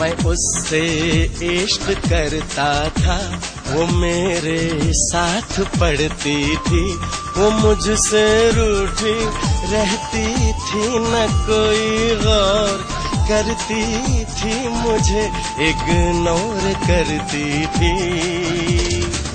मैं उससे इश्क करता था, वो मेरे साथ पढ़ती थी, वो मुझसे रूठी रहती थी, न कोई गौर करती थी, मुझे इग्नोर करती थी।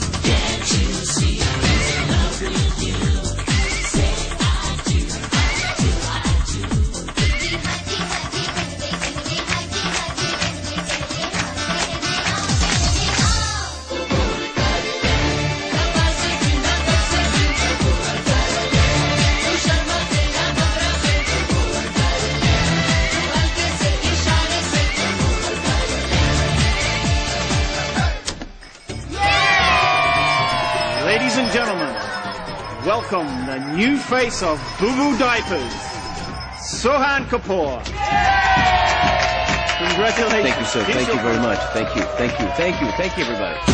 Ladies and gentlemen, welcome the new face of Boo Boo Diapers, Sohan Kapoor. Congratulations. Thank you, sir. Thank you very much. Thank you. Thank you. Thank you. Thank you, everybody.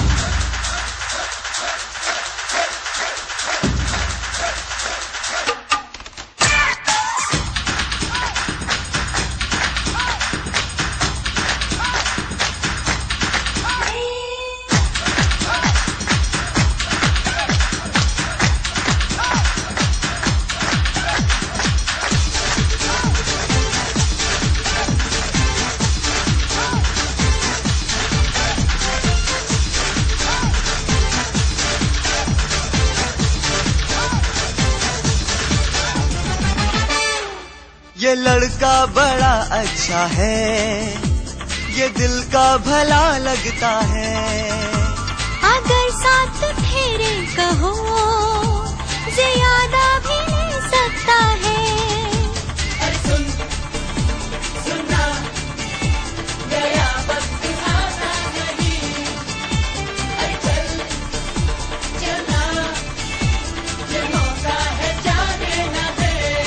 ये लड़का बड़ा अच्छा है, ये दिल का भला लगता है, अगर साथ फेरे कहो ज्यादा भी ले सकता है। अरे सुन सुनना गया वक्त आता नहीं, अरे चल चलना ये मौका है जाने ना दे।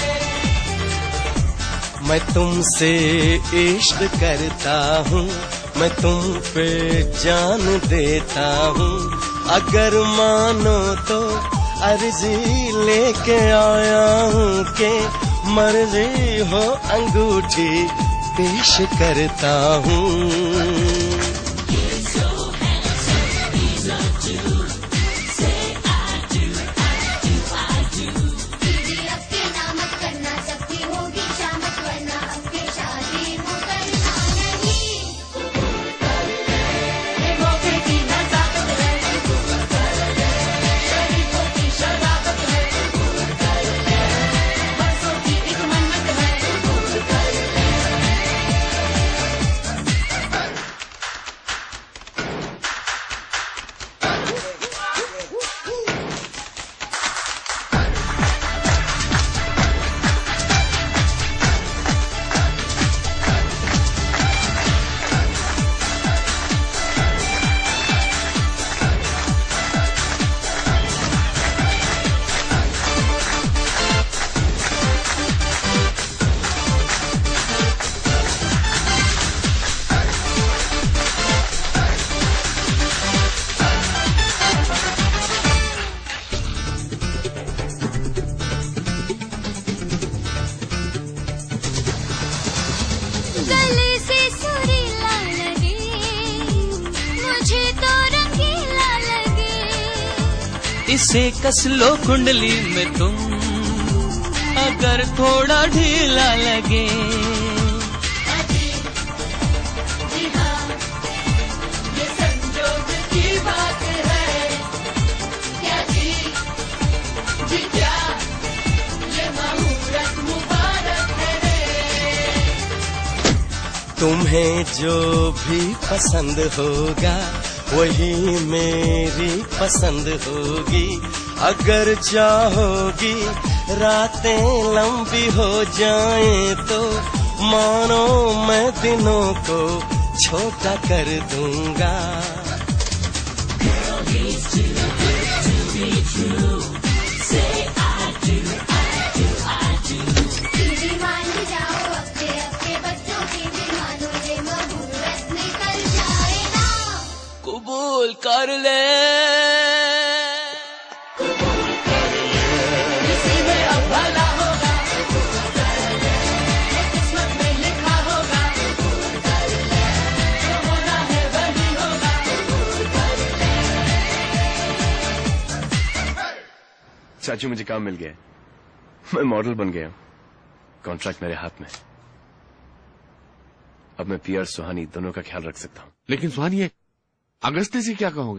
मैं तुमसे इश्क करता हूँ, मैं तुम पे जान देता हूँ, अगर मानो तो अर्जी लेके आया हूँ कि मर्जी हो अंगूठी पेश करता हूँ। इसे कस लो कुंडली में तुम, अगर थोड़ा ढीला लगे। जी हाँ, ये संजोग की बात है, क्या जी जी क्या ये मुहूर्त मुबारक है। तुम्हें जो भी पसंद होगा वही मेरी पसंद होगी, अगर चाहोगी रातें लंबी हो जाएं तो मानो मैं दिनों को छोटा कर दूंगा। कबूल कर ले, इसी में अब भला होगा, किस्मत में लिखा होगा, चाचू मुझे काम मिल गया है। मैं मॉडल बन गया हूं। कॉन्ट्रैक्ट मेरे हाथ में। अब मैं पिया और सुहानी दोनों का ख्याल रख सकता हूं। लेकिन सुहानी, अगस्ती से क्या कहोगे?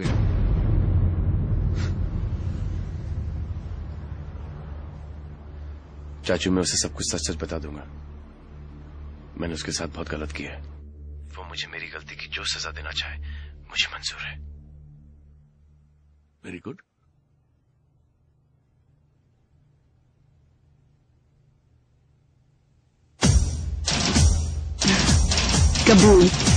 चाचू मैं उसे सब कुछ सच सच बता दूंगा। मैंने उसके साथ बहुत गलत किया है। वो मुझे मेरी गलती की जो सजा देना चाहे मुझे मंजूर है। Very good. कबूल।